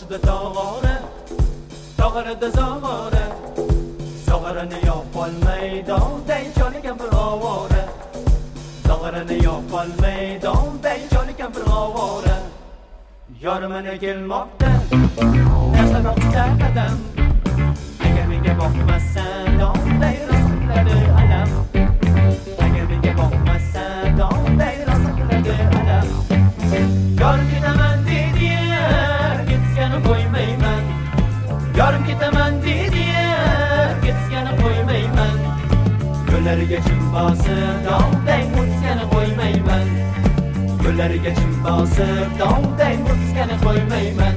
boshida tog'orada zog'ora, zog'orani yopolmay dovday choligan bir ovora, zog'orani yopolmay dovday choligan bir ovora. Yorimini kelmoqda tashlamoqda qadam, agar menga boqmassan dovday rasuladi alam, agar menga boqmassan dovday rasuladi alam. Yorim ketaman dedi, ketgani qo'ymayman. Yorim ketaman dedi, ketgani qo'ymayman. Yo'llariga chim bosib dovday o'tgani qo'ymayman. Yo'llariga chim bosib dovday o'tgani qo'ymayman.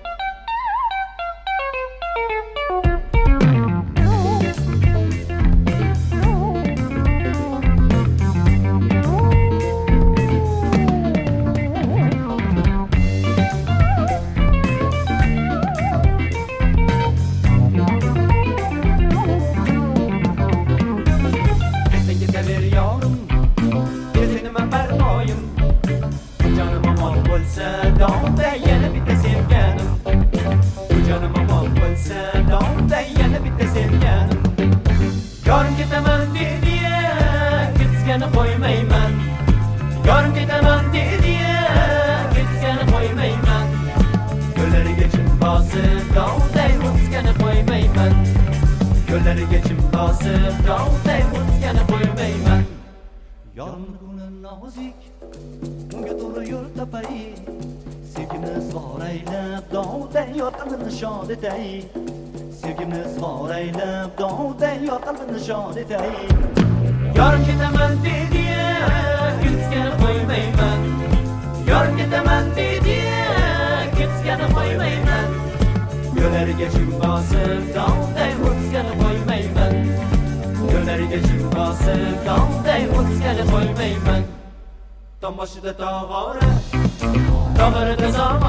Yorim ketaman dedi, ketgani qo'ymayman. Yorim ketaman dedi, ketgani qo'ymayman. Yo'llariga chim bosib dovday o'tgani qo'ymayman. Yo'llariga chim bosib dovday o'tgani qo'ymayman. Yorim ko'ngli nozik, unga to'g'ri yo'l topay. Sevgimni so'raylab dovday yor qalbini shod etay. Sevgimni so'raylab dovday yor qalbini shod etay. Yorim ketaman dedi, ketgani qo'ymayman. Yorim ketaman dedi, ketgani qo'ymayman. Yo'llariga chim bosib dovday o'tgani qo'ymayman. Yo'llariga chim bosib dovday o'tgani qo'ymayman. Tomboshida tog'ora, tog'orada zog'ora.